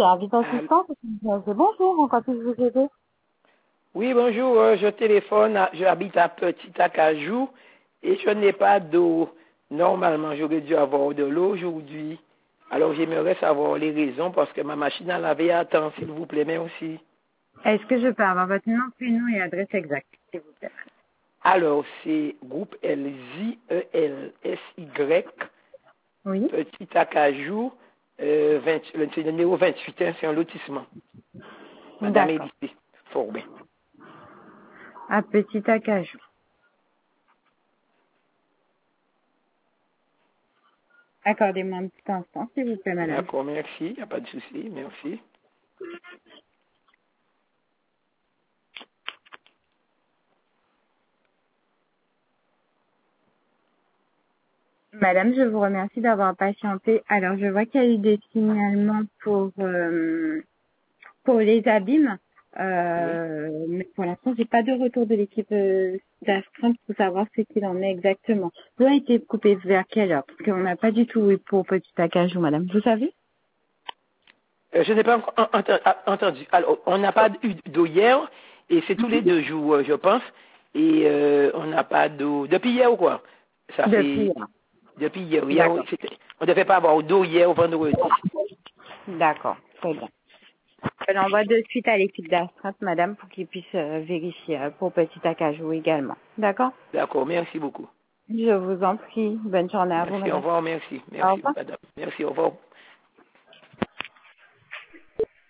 service assistance. Bonjour, en quoi puis-je vous aider? Oui, bonjour, je téléphone, j'habite à Petit Acajou et je n'ai pas d'eau. Normalement, j'aurais dû avoir de l'eau aujourd'hui. Alors, j'aimerais savoir les raisons parce que ma machine à laver attend, s'il vous plaît, merci. Est-ce que je peux avoir votre nom, prénom et adresse exacte, s'il vous plaît? Alors, c'est groupe LZELSY, Oui. Petit Acajou, c'est le numéro 28, hein, c'est un lotissement. Madame D'accord. Élie Forbin. À Petit Acajou. Accordez-moi un petit instant, s'il vous plaît, madame. D'accord, merci, il n'y a pas de souci, merci. Madame, je vous remercie d'avoir patienté. Alors, je vois qu'il y a eu des signalements pour les abîmes. Oui. Mais pour l'instant, j'ai pas de retour de l'équipe d'astreinte pour savoir ce qu'il en est exactement. L'eau a été coupée vers quelle heure? Parce qu'on n'a pas du tout eu pour Petit Acajou, madame. Vous savez? Je n'ai pas encore entendu. Alors, on n'a pas eu d'eau hier, et c'est tous les 2 jours, je pense, et on n'a pas d'eau. Depuis hier ou quoi? Ça Depuis fait... hier. Depuis hier. D'accord. On ne devait pas avoir d'eau hier au vendredi. D'accord. Très bien. Je l'envoie de suite à l'équipe d'astreinte, madame, pour qu'ils puissent vérifier pour Petit Acajou également. D'accord? D'accord, merci beaucoup. Je vous en prie. Bonne journée à vous, Merci, au madame. revoir, merci. Au Merci, revoir. madame. Merci, au revoir.